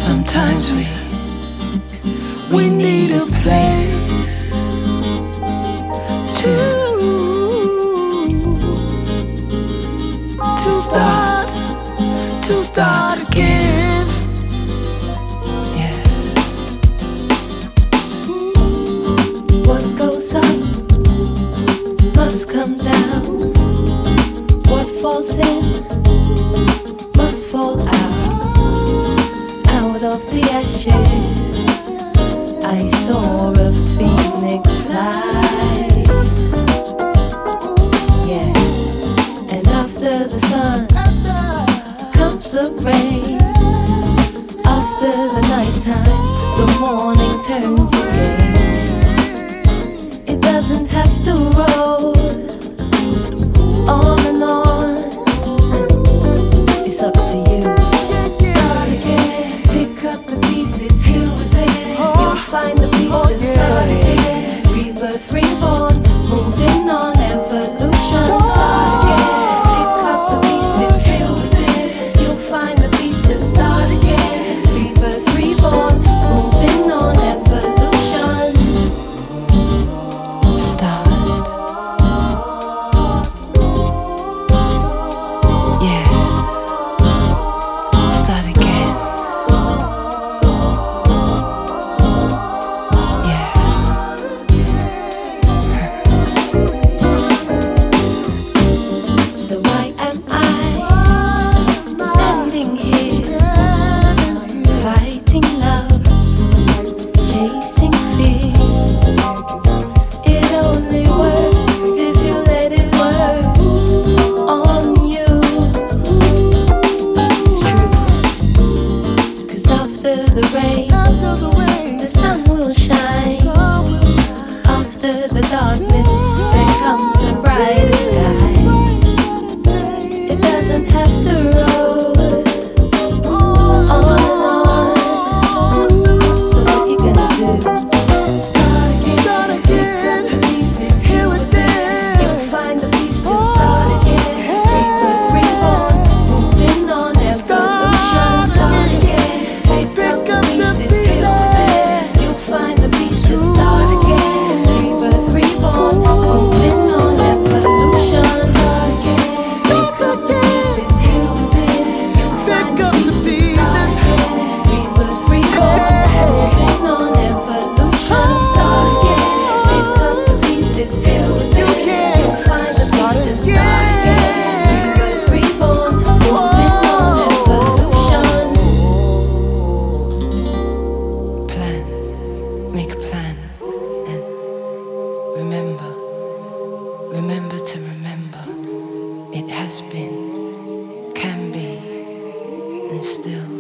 Sometimes we need a place to start again. Yeah. What goes up must come down. What falls in must fall out of the ashes. I saw a phoenix fly. Yeah, and after the sun comes the rain. After the nighttime, the morning turns again. It doesn't have to roll on and on. It's up to you. Start again, pick up the pieces here within. You'll find the peace, just start again. Rebirth, reborn, moving on, evolution. Start again, pick up the pieces here within. You'll find the peace, just start again. Rebirth, reborn, moving on, evolution. Start. Yeah. Start again. Yeah. So why am I standing here, fighting love, chasing fear? It only works if you let it work on you. It's true, 'cause after the rain, the sun will shine. After the darkness, there comes a brighter sky. It doesn't have to roll on and on. So what you gonna do? Start again. Pick up the pieces here within. You'll find the peace, just start again. Rebirth, reborn, moving on, evolution. Start again. Pick up the pieces here within. You'll find the peace, just start again. Rebirth, reborn, moving on, evolution. Start again. Pick up the pieces here within. You'll find the peace, just start again. Rebirth, reborn, moving on, evolution. Start again. Pick up the pieces here within. You'll find the peace, just start again. Rebirth, reborn, moving on, evolution. Plan. Make a plan. And remember. Remember to remember. It has been, can be, and still